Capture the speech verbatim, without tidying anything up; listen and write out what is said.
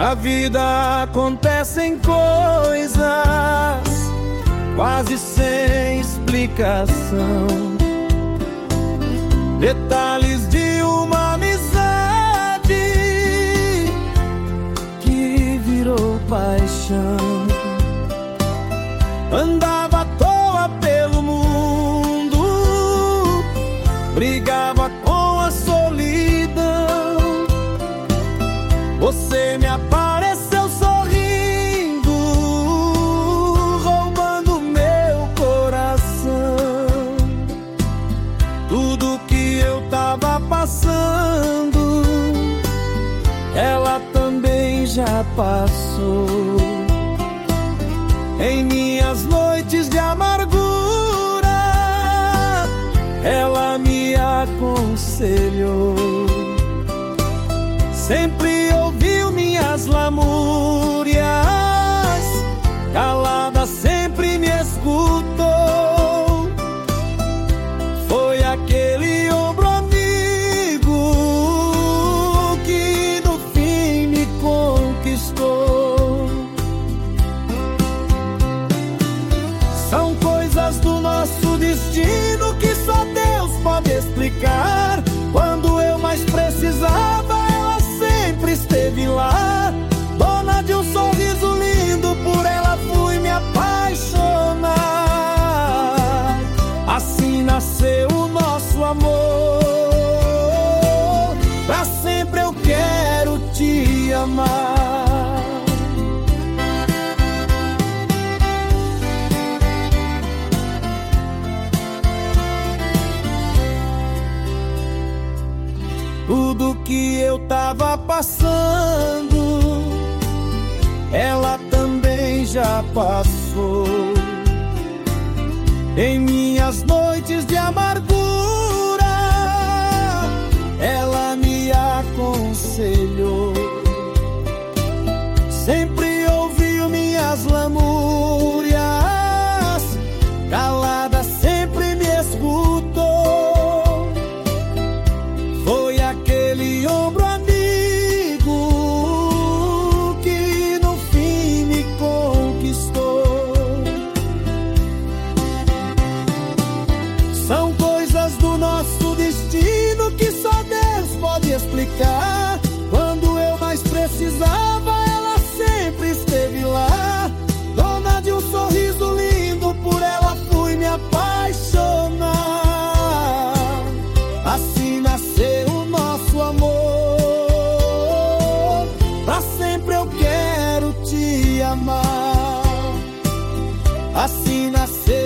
Na vida acontecem coisas quase sem explicação, detalhes de uma amizade que virou paixão. Andava à toa pelo mundo, brigava com a solidão. Você me apareceu sorrindo, roubando meu coração. Tudo que eu tava passando, ela também já passou. Em minhas noites de amargura, ela me aconselhou. Sempre ouviu minhas lamúrias, calada sempre me escutou. Foi aquele ombro amigo que no fim me conquistou. São coisas do nosso destino que só Deus pode explicar. Quando eu mais precisava, ela sempre esteve lá. Dona de um sorriso lindo, por ela fui me apaixonar. Assim nasceu o nosso amor. Pra sempre eu quero te amar. Tudo que eu tava passando, ela também já passou. Em minhas noites de amargura, ela me aconselhou. Sempre ouviu minhas lamúrias, calada sempre me escutou. Foi aquele ombro amigo que no fim me conquistou. São coisas do nosso destino que só Deus pode explicar. Quando eu mais precisava, ela sempre esteve lá. Dona de um sorriso lindo, por ela fui me apaixonar. Assim nasceu o nosso amor. Pra sempre eu quero te amar. Assim nasceu